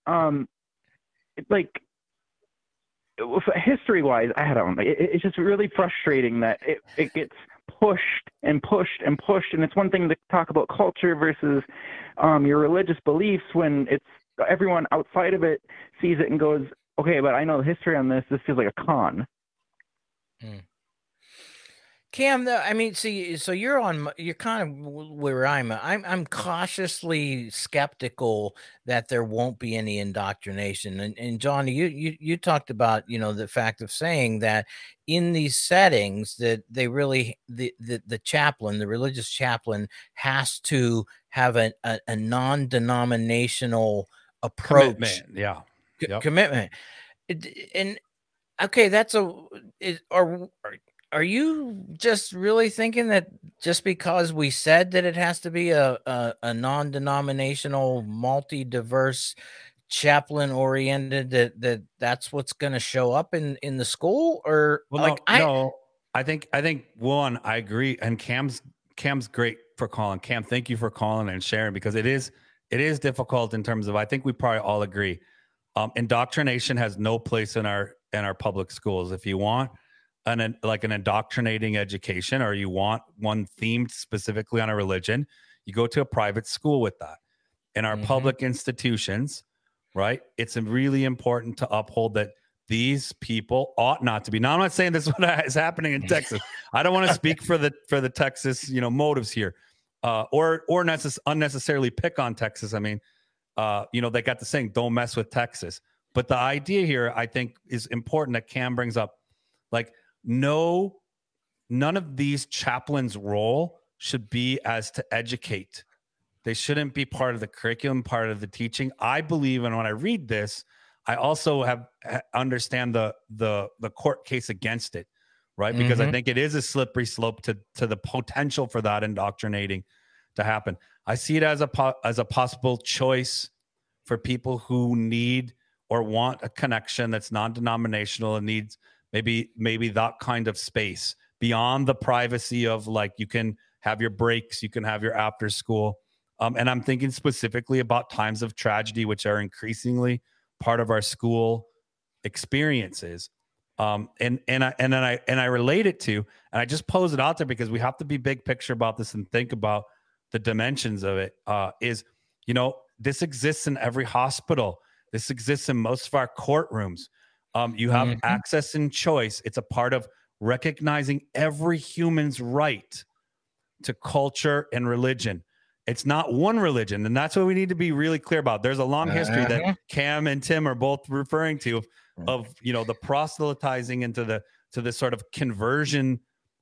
history-wise, I don't know. It's just really frustrating that it gets pushed and pushed and pushed. And it's one thing to talk about culture versus your religious beliefs when it's everyone outside of it sees it and goes, okay, but I know the history on this. This feels like a con. Cam, see, so you're kind of where I'm cautiously skeptical that there won't be any indoctrination. And Johnny, you talked about, the fact of saying that in these settings that they really, the chaplain, the religious chaplain has to have a non-denominational approach. Commitment. And okay, are you just really thinking that just because we said that it has to be a non-denominational, multi-diverse, chaplain-oriented, that's what's going to show up in the school? Or no, I think one, I agree, and Cam's great for calling. Cam, thank you for calling and sharing, because it is difficult in terms of, I think we probably all agree, indoctrination has no place in our public schools. If you want an indoctrinating education, or you want one themed specifically on a religion, you go to a private school with that. In our public institutions, right, it's really important to uphold that these people ought not to be. Now, I'm not saying this is happening in Texas. I don't want to speak for the Texas, motives here, or unnecessarily pick on Texas. They got the saying, don't mess with Texas. But the idea here, I think, is important that Cam brings up. Like, none of these chaplains' role should be as to educate. They shouldn't be part of the curriculum, part of the teaching. I believe, and when I read this, I also understand the court case against it, right? Because I think it is a slippery slope to the potential for that indoctrinating to happen. I see it as a possible choice for people who need or want a connection that's non-denominational and needs maybe that kind of space beyond the privacy of, like, you can have your breaks, you can have your after school. And I'm thinking specifically about times of tragedy, which are increasingly part of our school experiences. And I relate it to, and I just pose it out there because we have to be big picture about this and think about the dimensions of it. This exists in every hospital. This exists in most of our courtrooms. You have access and choice. It's a part of recognizing every human's right to culture and religion. It's not one religion, and that's what we need to be really clear about. There's a long history that Cam and Tim are both referring to of the proselytizing into the sort of conversion,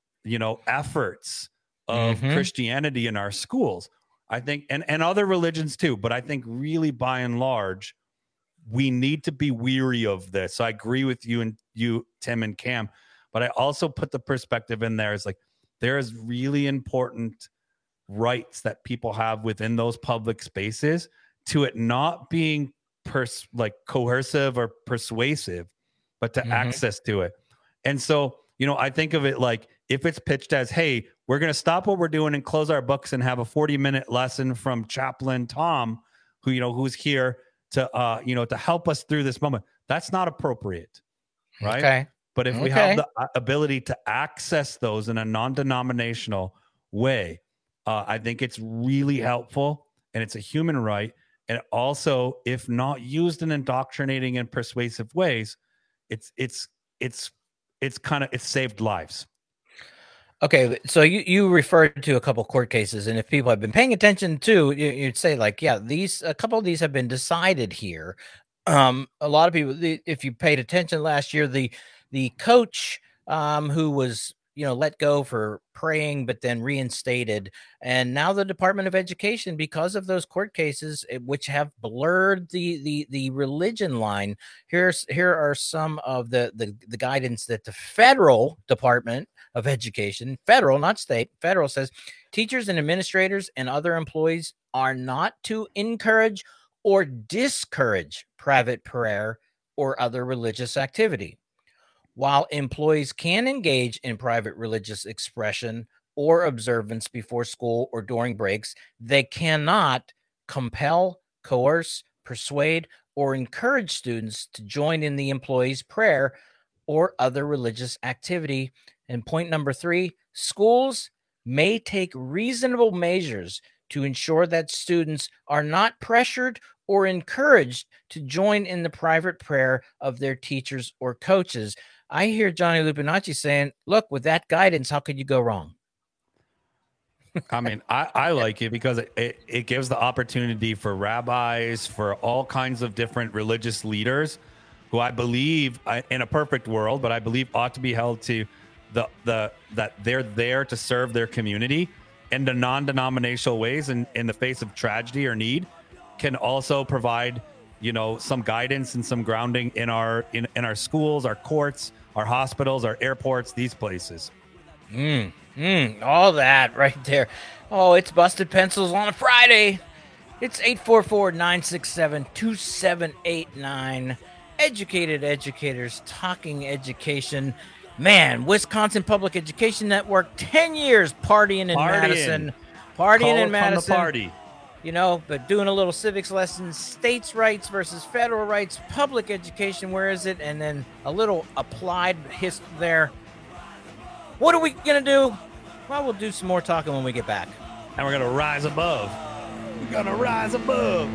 efforts of Christianity in our schools. I think, and other religions too, but I think really by and large, we need to be weary of this. So I agree with you, Tim and Cam, but I also put the perspective in there is like, there is really important rights that people have within those public spaces to it not being coercive or persuasive, but to access to it. And so, I think of it like, if it's pitched as, hey, we're going to stop what we're doing and close our books and have a 40-minute lesson from Chaplain Tom, who's here to help us through this moment. That's not appropriate. Right. Okay. But if we have the ability to access those in a non-denominational way, I think it's really helpful, and it's a human right. And also, if not used in indoctrinating and persuasive ways, it's saved lives. Okay, so you referred to a couple court cases, and if people have been paying attention to, you'd say like, yeah, a couple of these have been decided here. A lot of people, if you paid attention last year, the coach who was let go for praying, but then reinstated. And now the Department of Education, because of those court cases, which have blurred the religion line, here are some of the guidance that the federal Department of Education, federal, not state, federal, says teachers and administrators and other employees are not to encourage or discourage private prayer or other religious activity. While employees can engage in private religious expression or observance before school or during breaks, they cannot compel, coerce, persuade, or encourage students to join in the employee's prayer or other religious activity. And point number 3, schools may take reasonable measures to ensure that students are not pressured or encouraged to join in the private prayer of their teachers or coaches. I hear Johnny Lupinacci saying, look, with that guidance, how could you go wrong? I mean, I like it because it gives the opportunity for rabbis, for all kinds of different religious leaders who I believe, in a perfect world, but I believe ought to be held to that they're there to serve their community in the non-denominational ways, and in the face of tragedy or need, can also provide some guidance and some grounding in our schools, our courts, our hospitals, our airports, these places. All that right there. Oh, it's Busted Pencils on a Friday. It's 844-967-2789. Educated educators talking education. Man, Wisconsin Public Education Network, 10 years partying in Madison. Partying in Madison. Party. But doing a little civics lesson, states' rights versus federal rights, public education, where is it? And then a little applied history there. What are we going to do? Well, we'll do some more talking when we get back. And we're going to rise above. We're going to rise above.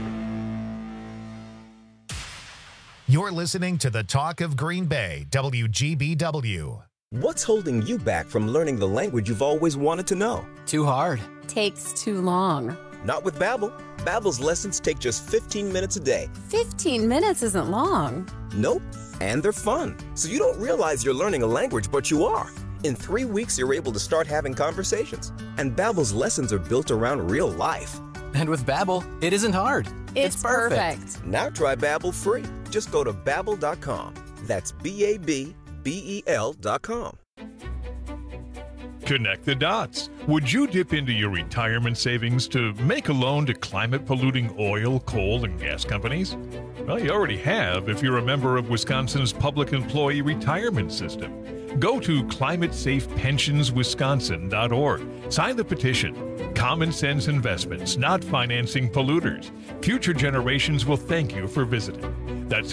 You're listening to the Talk of Green Bay, WGBW. What's holding you back from learning the language you've always wanted to know? Too hard. Takes too long. Not with Babbel. Babbel's lessons take just 15 minutes a day. 15 minutes isn't long. Nope. And they're fun. So you don't realize you're learning a language, but you are. In 3 weeks, you're able to start having conversations. And Babbel's lessons are built around real life. And with Babbel, it isn't hard. It's perfect. Now try Babbel free. Just go to Babbel.com. That's BABBEL.com. Connect the dots. Would you dip into your retirement savings to make a loan to climate-polluting oil, coal, and gas companies? Well, you already have if you're a member of Wisconsin's Public Employee Retirement System. Go to climatesafepensionswisconsin.org. Sign the petition. Common sense investments, not financing polluters. Future generations will thank you for visiting. That's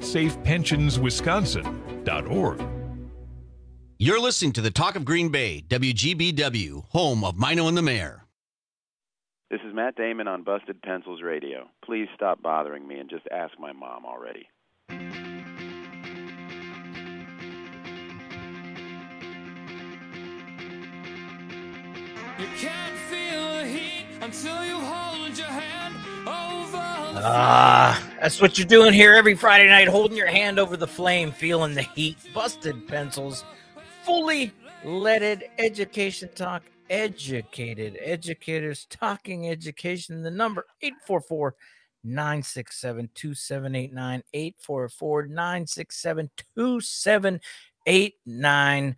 climatesafepensionswisconsin.org. You're listening to the Talk of Green Bay, WGBW, home of Mino and the Mayor. This is Matt Damon on Busted Pencils Radio. Please stop bothering me and just ask my mom already. You can't feel the heat until you hold your hand over the That's what you're doing here every Friday night, holding your hand over the flame, feeling the heat. Busted Pencils, fully leaded education talk, educated educators talking education. The number 844-967-2789, 844-967-2789.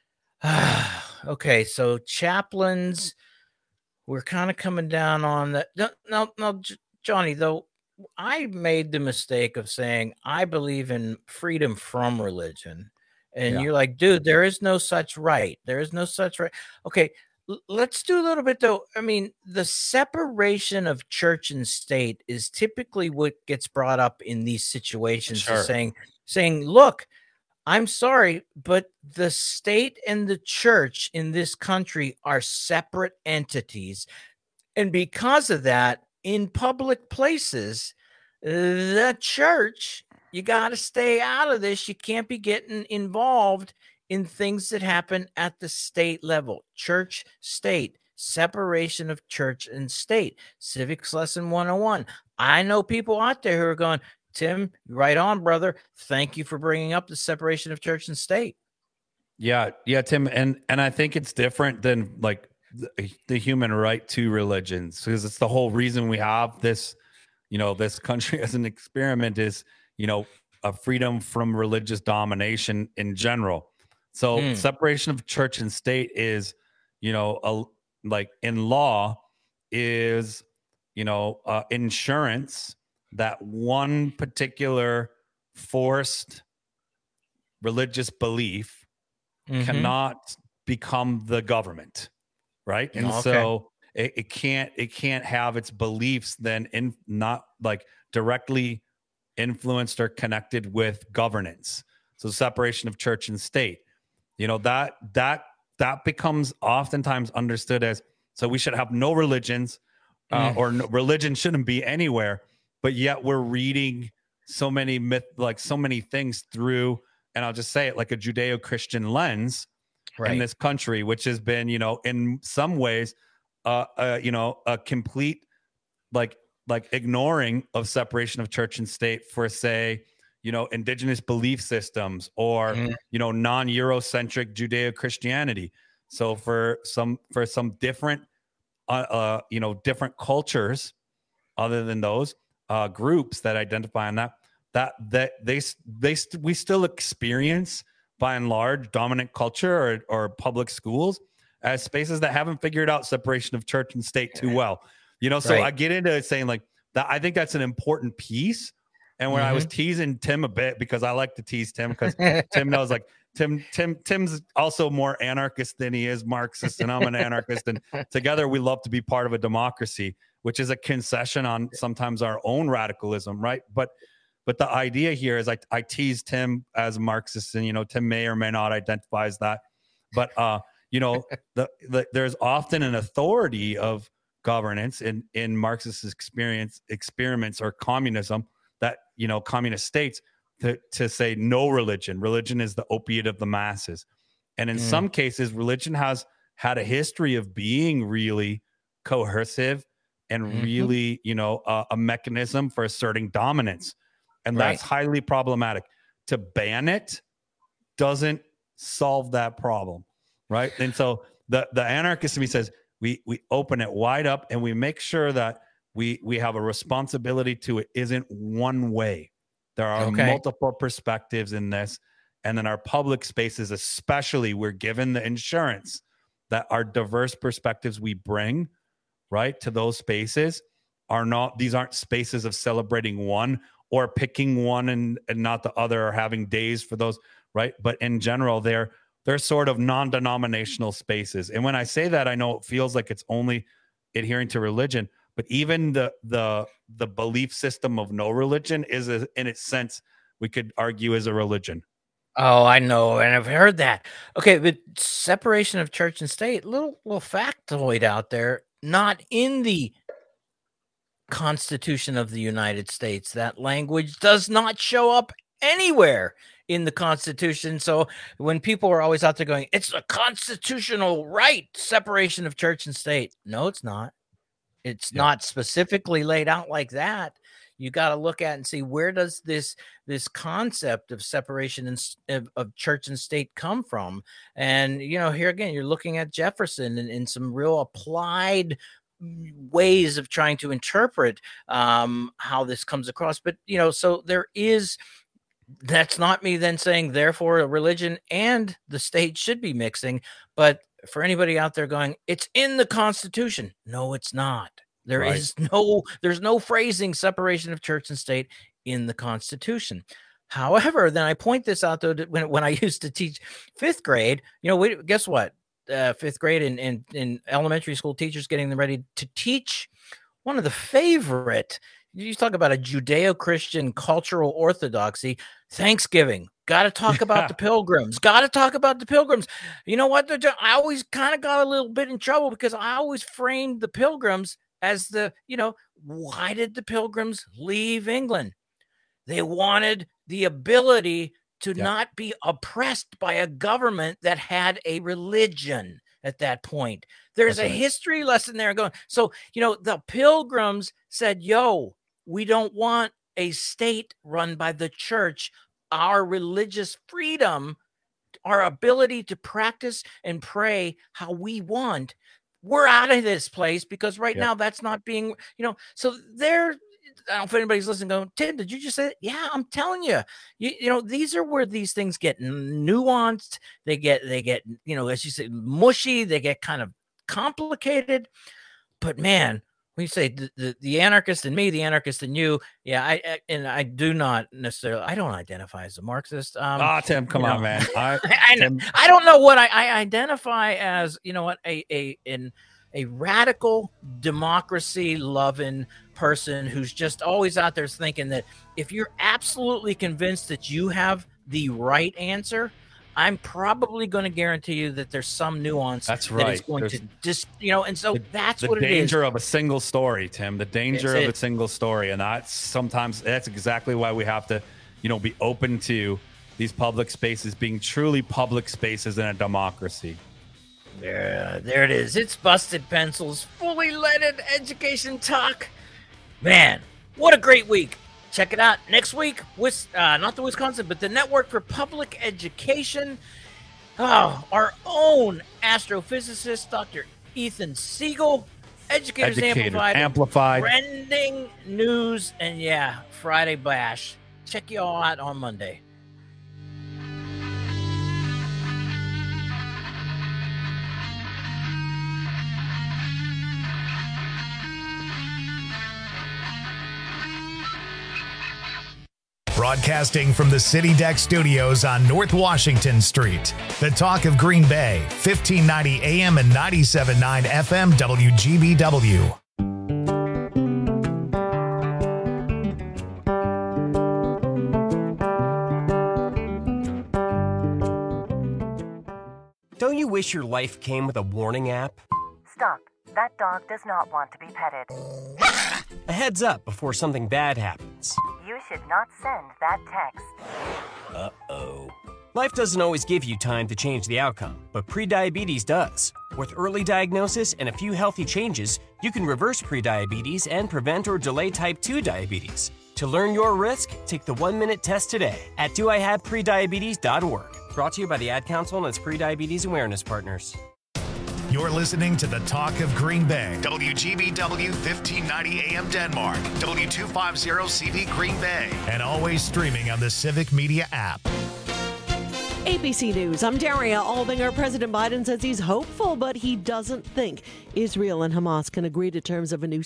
Okay, so chaplains, we're kind of coming down on that. No, Johnny, though, I made the mistake of saying I believe in freedom from religion. And you're like, dude, there is no such right. There is no such right. Okay, let's do a little bit, though. I mean, the separation of church and state is typically what gets brought up in these situations. Sure. Saying, look, I'm sorry, but the state and the church in this country are separate entities. And because of that, in public places, the church, you got to stay out of this. You can't be getting involved in things that happen at the state level. Church, state, separation of church and state. Civics lesson 101. I know people out there who are going, Tim, right on, brother. Thank you for bringing up the separation of church and state. Yeah, Tim, and I think it's different than like the human right to religions, because it's the whole reason we have this, this country as an experiment is, a freedom from religious domination in general. So separation of church and state is, like in law is, insurance that one particular forced religious belief cannot become the government, right? And so it can't have its beliefs then not like directly influenced or connected with governance. So separation of church and state, that becomes oftentimes understood as, so we should have no religions religion shouldn't be anywhere. But yet we're reading so many so many things through, and I'll just say it, like a Judeo-Christian lens in this country, which has been, in some ways, a complete like ignoring of separation of church and state for, say, indigenous belief systems or non-Eurocentric Judeo-Christianity. So for some different different cultures other than those groups that identify on that we still experience by and large dominant culture or public schools as spaces that haven't figured out separation of church and state too well. So I get into it saying like that. I think that's an important piece. And when I was teasing Tim a bit, because I like to tease Tim, because Tim knows like Tim's also more anarchist than he is Marxist, and I'm an anarchist, and together we love to be part of a democracy, which is a concession on sometimes our own radicalism, right? But the idea here is I tease Tim as Marxist, and Tim may or may not identify as that, but there's often an authority of governance in Marxist experiments or communism that communist states to say no religion. Religion is the opiate of the masses, and in some cases, religion has had a history of being really coercive and really, a mechanism for asserting dominance. And that's highly problematic. To ban it doesn't solve that problem, right? And so the anarchist in me says, we open it wide up and we make sure that we have a responsibility to it isn't one way. There are multiple perspectives in this. And then our public spaces, especially, we're given the insurance that our diverse perspectives we bring, right, to those spaces these aren't spaces of celebrating one or picking one and not the other, or having days for those, right? But in general, they're sort of non-denominational spaces. And when I say that, I know it feels like it's only adhering to religion, but even the belief system of no religion is, in its sense, we could argue, is a religion. Oh, I know, and I've heard that. Okay, but separation of church and state, little factoid out there, not in the Constitution of the United States. That language does not show up anywhere in the Constitution. So when people are always out there going, it's a constitutional right, separation of church and state. No, it's not. It's not specifically laid out like that. You got to look at and see, where does this concept of separation of church and state come from? And, here again, you're looking at Jefferson and some real applied ways of trying to interpret how this comes across. But, so there is, that's not me then saying, therefore, a religion and the state should be mixing. But for anybody out there going, it's in the Constitution. No, it's not. There's no phrasing separation of church and state in the Constitution. However, then I point this out, though, when I used to teach fifth grade, guess what? Fifth grade and elementary school teachers getting them ready to teach one of the favorite, you talk about a Judeo-Christian cultural orthodoxy, Thanksgiving. Got to talk about the Pilgrims. Got to talk about the Pilgrims. You know what? I always kind of got a little bit in trouble because I always framed the Pilgrims as why did the Pilgrims leave England? They wanted the ability to not be oppressed by a government that had a religion at that point. There's a history lesson there going. So, the Pilgrims said, we don't want a state run by the church. Our religious freedom, our ability to practice and pray how we want, we're out of this place because right now that's not being, so there. I don't know if anybody's listening going, Tim, did you just say it? Yeah, I'm telling you, these are where these things get nuanced. They get, as you say, mushy. They get kind of complicated. But man, when you say the anarchist in me, the anarchist in you, I do not necessarily, I don't identify as a Marxist. Tim, come on, man. I don't know what I identify as, a radical democracy loving person who's just always out there thinking that if you're absolutely convinced that you have the right answer, I'm probably going to guarantee you that there's some nuance. That's right. That is going to just, and so that's what it is. The danger of a single story, Tim, the danger of a single story. And that's exactly why we have to, be open to these public spaces being truly public spaces in a democracy. There it is. It's Busted Pencils, fully leaded education talk. Man, what a great week. Check it out next week with not the Wisconsin, but the Network for Public Education. Oh, our own astrophysicist, Dr. Ethan Siegel, Educators Amplified, trending news, and Friday Bash. Check you all out on Monday. Broadcasting from the City Deck Studios on North Washington Street. The Talk of Green Bay, 1590 AM and 97.9 FM WGBW. Don't you wish your life came with a warning app? Stop. That dog does not want to be petted. A heads up before something bad happens. You should not send that text. Uh-oh. Life doesn't always give you time to change the outcome, but prediabetes does. With early diagnosis and a few healthy changes, you can reverse prediabetes and prevent or delay type 2 diabetes. To learn your risk, take the 1-minute test today at doihaveprediabetes.org. Brought to you by the Ad Council and its prediabetes awareness partners. You're listening to the Talk of Green Bay. WGBW 1590 AM Denmark. W250CV Green Bay. And always streaming on the Civic Media app. ABC News, I'm Daria Albinger. President Biden says he's hopeful, but he doesn't think Israel and Hamas can agree to terms of a new